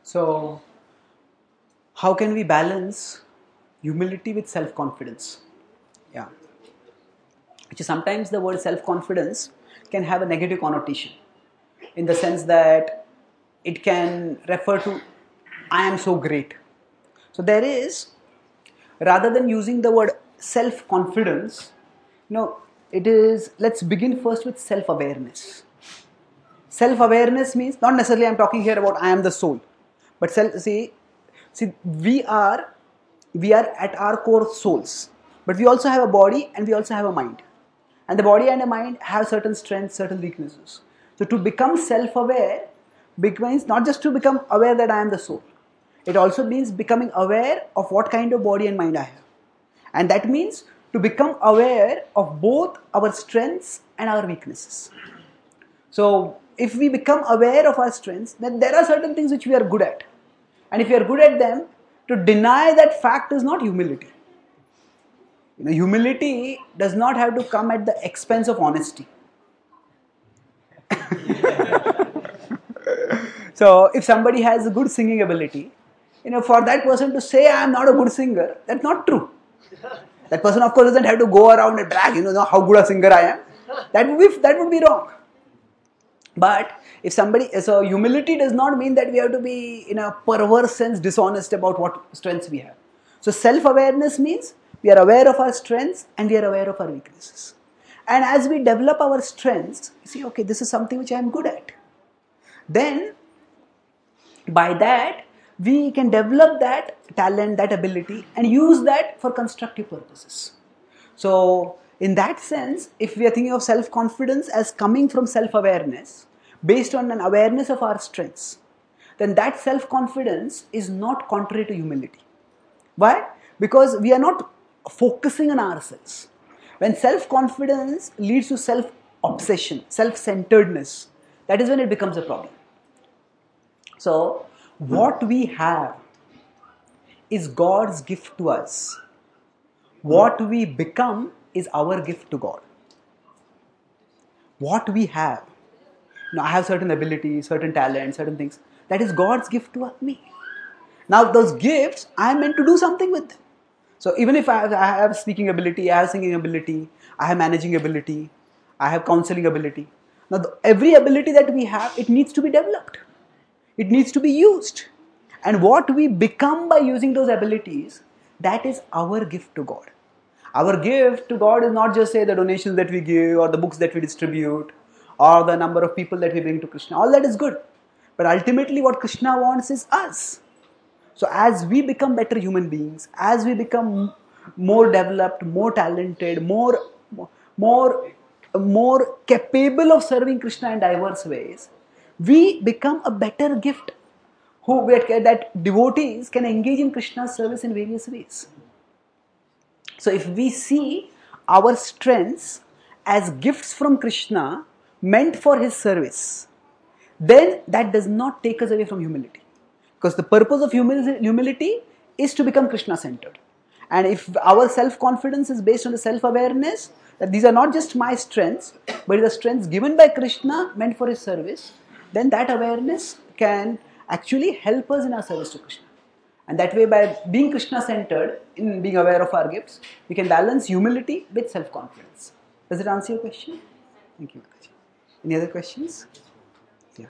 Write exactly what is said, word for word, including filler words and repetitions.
So, how can we balance humility with self-confidence? Yeah. Which is sometimes the word self-confidence can have a negative connotation in the sense that it can refer to I am so great. So there is, rather than using the word self-confidence, you know, it is, let's begin first with self-awareness. Self-awareness means, not necessarily I'm talking here about I am the soul, but self, see, see, we are, we are at our core souls, but we also have a body and we also have a mind. And the body and the mind have certain strengths, certain weaknesses. So to become self-aware means not just to become aware that I am the soul. It also means becoming aware of what kind of body and mind I have. And that means to become aware of both our strengths and our weaknesses. So if we become aware of our strengths, then there are certain things which we are good at. And if we are good at them, to deny that fact is not humility. You know, humility does not have to come at the expense of honesty. So if somebody has a good singing ability, you know, for that person to say I am not a good singer, that's not true. That person, of course, doesn't have to go around and brag, you know, how good a singer I am. That would be, that would be wrong. But if somebody, so humility does not mean that we have to be, in a perverse sense, dishonest about what strengths we have. So self-awareness means we are aware of our strengths and we are aware of our weaknesses. And as we develop our strengths, you see, okay, this is something which I am good at. Then, by that, we can develop that talent, that ability, and use that for constructive purposes. So, in that sense, if we are thinking of self-confidence as coming from self-awareness, based on an awareness of our strengths, then that self-confidence is not contrary to humility. Why? Because we are not focusing on ourselves. When self-confidence leads to self-obsession, self-centeredness, that is when it becomes a problem. So, what we have is God's gift to us. What we become is our gift to God. What we have, you know, I have certain abilities, certain talents, certain things. That is God's gift to me. Now, those gifts, I am meant to do something with them. So, even if I have, I have speaking ability, I have singing ability, I have managing ability, I have counseling ability. Now, the, every ability that we have, it needs to be developed. It needs to be used. And what we become by using those abilities, that is our gift to God. Our gift to God is not just, say, the donations that we give or the books that we distribute or the number of people that we bring to Krishna. All that is good. But ultimately what Krishna wants is us. So as we become better human beings, as we become more developed, more talented, more, more, more capable of serving Krishna in diverse ways, we become a better gift who that devotees can engage in Krishna's service in various ways. So if we see our strengths as gifts from Krishna meant for his service, then that does not take us away from humility. Because the purpose of humility is to become Krishna-centered. And if our self-confidence is based on the self-awareness, that these are not just my strengths, but the strengths given by Krishna meant for his service, then that awareness can actually help us in our service to Krishna. And that way, by being Krishna-centered, in being aware of our gifts, we can balance humility with self-confidence. Does it answer your question? Thank you. Any other questions?